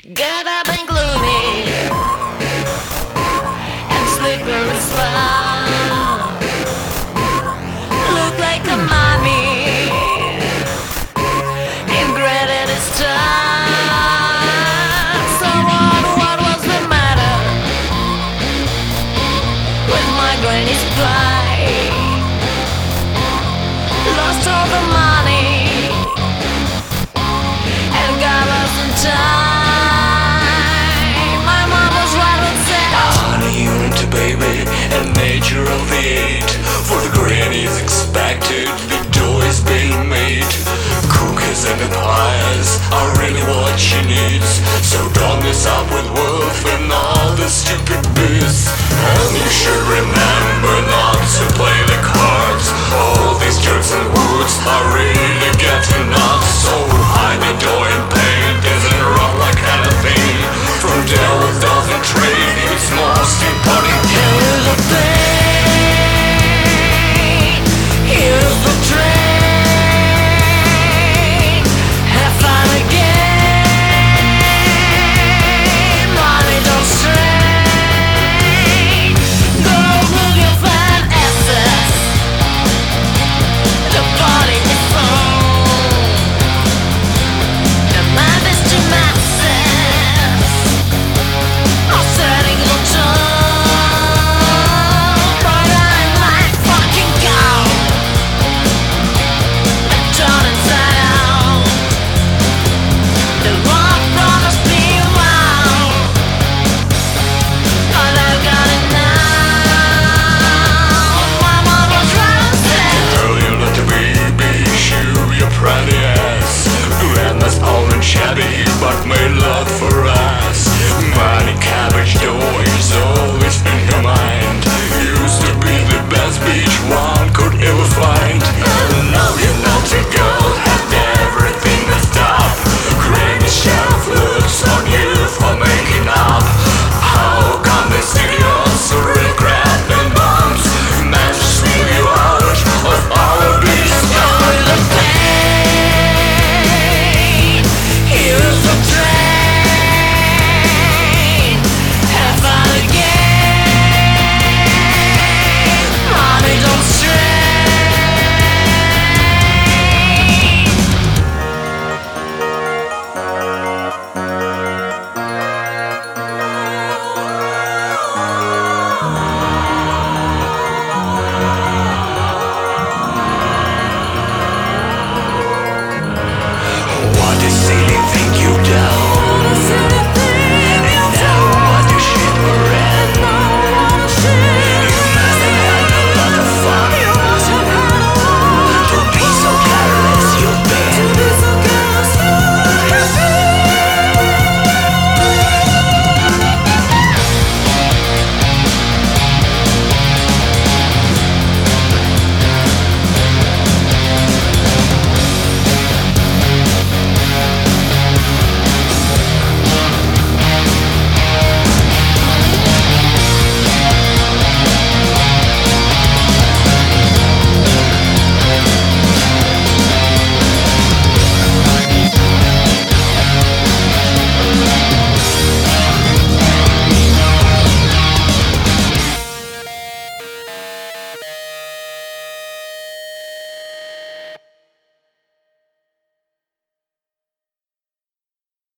Got up and gloomy and slippery slow. Look like a mommy in greatest time. So what was the matter with my granny's pie? Lost all the money and got lost in time. My mom was right when said, honey, you into baby and nature of it. For the granny's expected, big toys being made. Cookies and the pies are really what she needs. So don't mess up with Wolf and all the stupid biz. And you should remember not to play the cards. All these jerks and woods are really